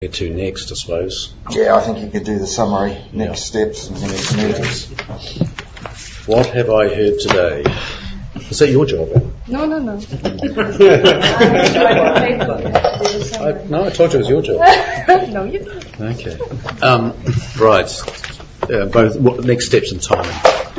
to next, I suppose. Yeah, I think you could do the summary, next steps and next meetings. What have I heard today? Is that your job? No. No, I told you it was your job. No, you didn't. Okay. Right. Both next steps and timing.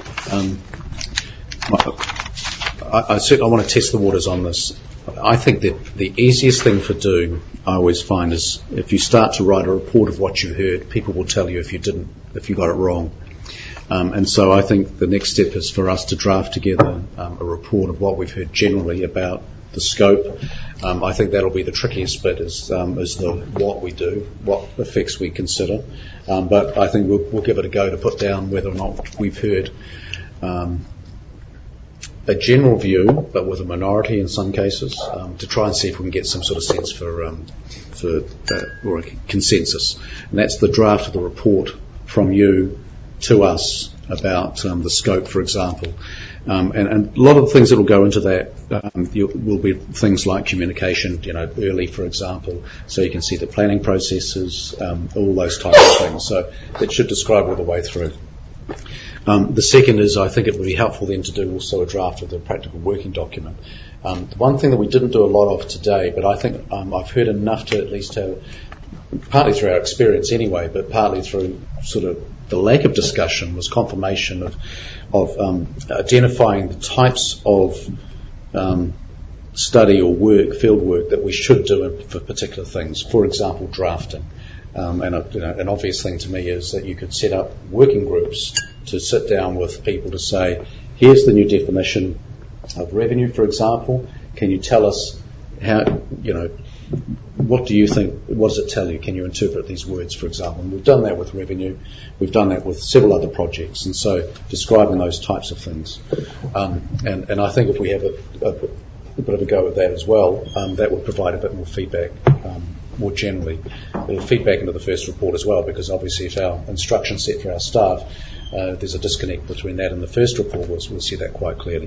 I want to test the waters on this. I think that the easiest thing to do, I always find, is if you start to write a report of what you heard, people will tell you if you got it wrong. And so I think the next step is for us to draft together a report of what we've heard generally about the scope. I think that'll be the trickiest bit is the what we do, what effects we consider. But I think we'll give it a go to put down whether or not we've heard a general view, but with a minority in some cases, to try and see if we can get some sort of sense for or a consensus. And that's the draft of the report from you to us about the scope, for example. And a lot of the things that will go into that will be things like communication, early, for example, so you can see the planning processes, all those types of things. So it should describe all the way through. The second is, I think it would be helpful then to do also a draft of the practical working document. The one thing that we didn't do a lot of today, but I think I've heard enough to at least have, partly through our experience anyway, but partly through sort of the lack of discussion, was confirmation of identifying the types of study or work, field work, that we should do for particular things. For example, drafting. An obvious thing to me is that you could set up working groups to sit down with people to say, here's the new definition of revenue, for example. Can you tell us how, what do you think, what does it tell you? Can you interpret these words, for example? And we've done that with revenue. We've done that with several other projects. And so describing those types of things. And I think if we have a bit of a go at that as well, that would provide a bit more feedback more generally. Feedback into the first report as well, because obviously if our instruction set for our staff, there's a disconnect between that and the first report, we'll see that quite clearly.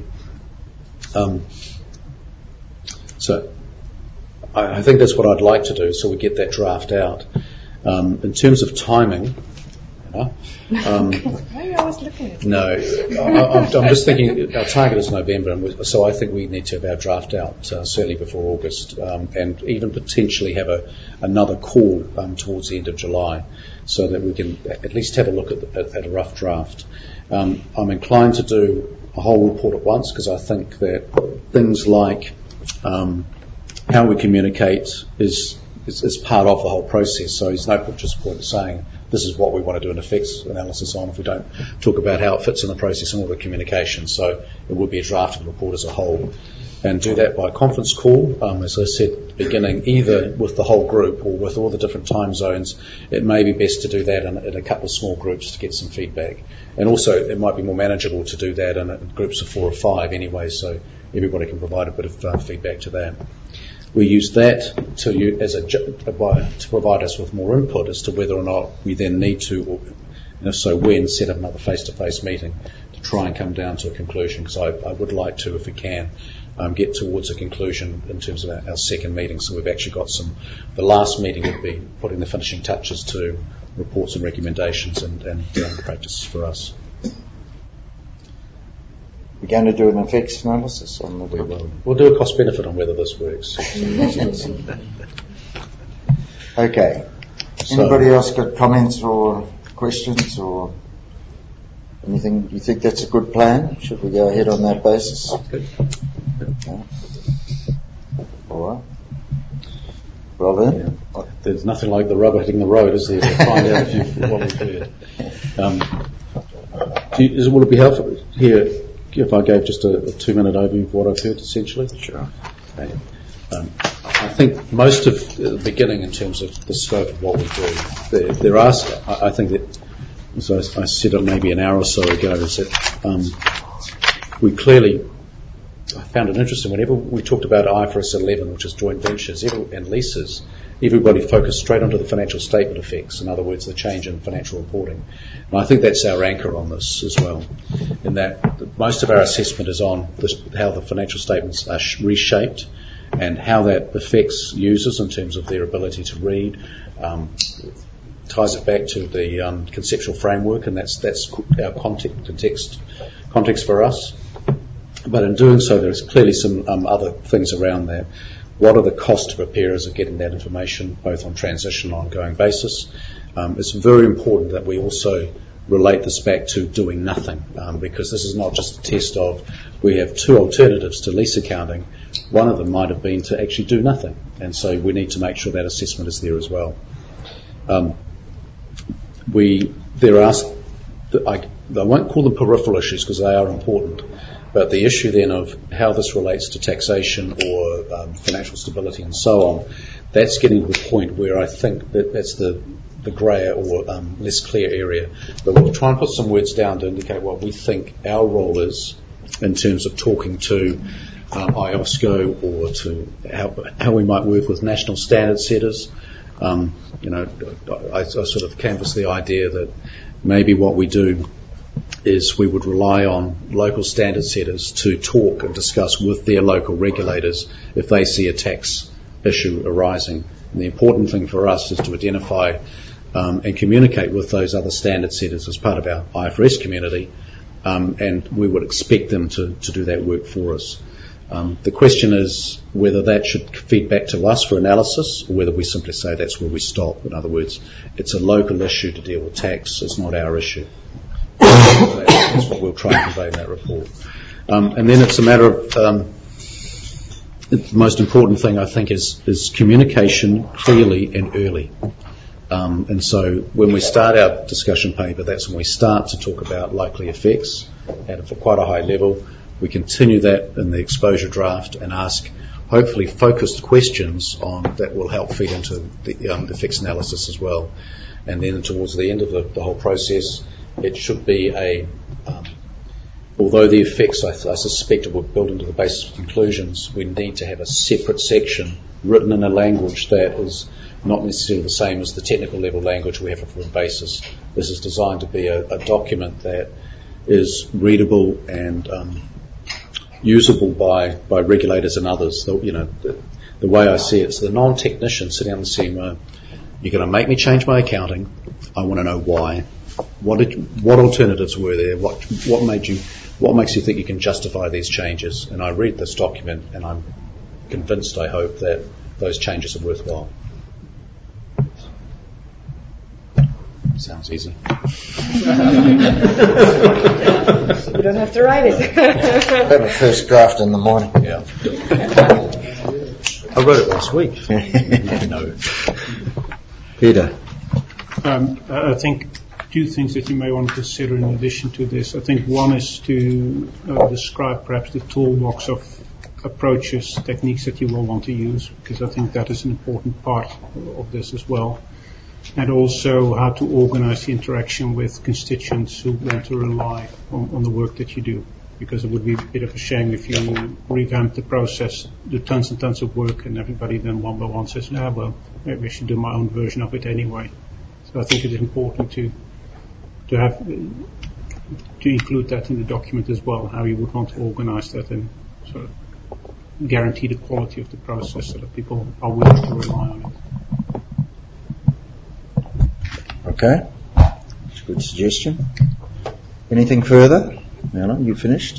So I think that's what I'd like to do, so we get that draft out. In terms of timing, Why are you always looking at me? no, I'm just thinking our target is November, and so I think we need to have our draft out certainly before August, and even potentially have another call towards the end of July, so that we can at least have a look at a rough draft. I'm inclined to do a whole report at once, because I think that things like how we communicate is part of the whole process. So there's no just point saying this is what we want to do an effects analysis on if we don't talk about how it fits in the process and all the communication. So it would be a draft of the report as a whole. And do that by conference call, as I said at the beginning, either with the whole group or with all the different time zones. It may be best to do that in a couple of small groups to get some feedback. And also it might be more manageable to do that in groups of 4 or 5 anyway, so everybody can provide a bit of feedback to that. We use that to provide us with more input as to whether or not we then need to, or if so when, set up another face-to-face meeting to try and come down to a conclusion, because I would like to, if we can, get towards a conclusion in terms of our second meeting. So we've actually got the last meeting would be putting the finishing touches to reports and recommendations and practices for us. We're going to do an effects analysis on the We'll do a cost benefit on whether this works. Okay. Anybody else got comments or questions or anything? You think that's a good plan? Should we go ahead on that basis? Good. Okay. All right. Well then. Yeah. There's nothing like the rubber hitting the road, is there, to find out what we've heard. Would it be helpful here if I gave just a 2-minute overview of what I've heard, essentially? Sure. Okay. I think most of the beginning in terms of the scope of what we do, there are, I think that, as I said maybe an hour or so ago, is that we clearly, I found it interesting, whenever we talked about IFRS 11, which is joint ventures and leases, everybody focused straight onto the financial statement effects, in other words, the change in financial reporting. And I think that's our anchor on this as well, in that most of our assessment is on how the financial statements are reshaped and how that affects users in terms of their ability to read. Ties it back to the conceptual framework, and that's our context for us. But in doing so, there's clearly some other things around that. What are the costs to preparers of getting that information, both on transition and ongoing basis? It's very important that we also relate this back to doing nothing, because this is not just a test of we have two alternatives to lease accounting. One of them might have been to actually do nothing, and so we need to make sure that assessment is there as well. I won't call them peripheral issues because they are important, but the issue then of how this relates to taxation or financial stability and so on, that's getting to the point where I think that's the greyer or less clear area. But we'll try and put some words down to indicate what we think our role is in terms of talking to IOSCO or to how we might work with national standard setters. I sort of canvassed the idea that maybe what we do is we would rely on local standard setters to talk and discuss with their local regulators if they see a tax issue arising. And the important thing for us is to identify and communicate with those other standard setters as part of our IFRS community, and we would expect them to do that work for us. The question is whether that should feed back to us for analysis or whether we simply say that's where we stop. In other words, it's a local issue to deal with tax, it's not our issue. That's what we'll try and convey in that report. And then it's a matter of the most important thing, I think, is communication clearly and early. And so when we start our discussion paper, that's when we start to talk about likely effects at quite a high level. We continue that in the exposure draft and ask hopefully focused questions that will help feed into the effects analysis as well. And then towards the end of the whole process, it should be although the effects I suspect will build into the basis of conclusions, we need to have a separate section written in a language that is not necessarily the same as the technical level language we have for a basis. This is designed to be a document that is readable and usable by regulators and others. The way I see it, it's the non-technician sitting on the CMO. You're going to make me change my accounting. I want to know why. What alternatives were there? What makes you think you can justify these changes? And I read this document and I'm convinced, I hope, that those changes are worthwhile. Sounds easy. You don't have to write it. Have a first draft in the morning. Yeah. I wrote it last week. No. Peter. I think two things that you may want to consider in addition to this. I think one is to describe perhaps the toolbox of approaches, techniques that you will want to use, because I think that is an important part of this as well. And also how to organize the interaction with constituents who want to rely on the work that you do. Because it would be a bit of a shame if you revamp the process, do tons and tons of work, and everybody then one by one says, well, maybe I should do my own version of it anyway. So I think it is important to include that in the document as well, how you would want to organize that and sort of guarantee the quality of the process so that people are willing to rely on it. Okay, that's a good suggestion. Anything further? Anna, you finished?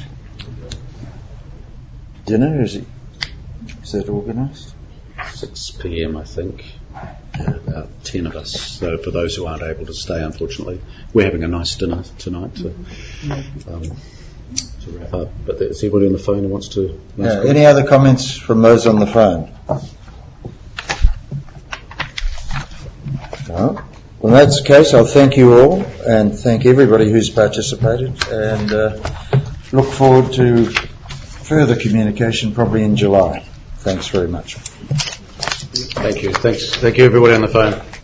Dinner, is that organised? 6 p.m. I think. About 10 of us. So for those who aren't able to stay, unfortunately, we're having a nice dinner tonight to wrap up. But is anybody on the phone who wants to? Any other comments from those on the phone? No. Well, in that case, I'll thank you all and thank everybody who's participated and look forward to further communication probably in July. Thanks very much. Thank you. Thank you everybody on the phone.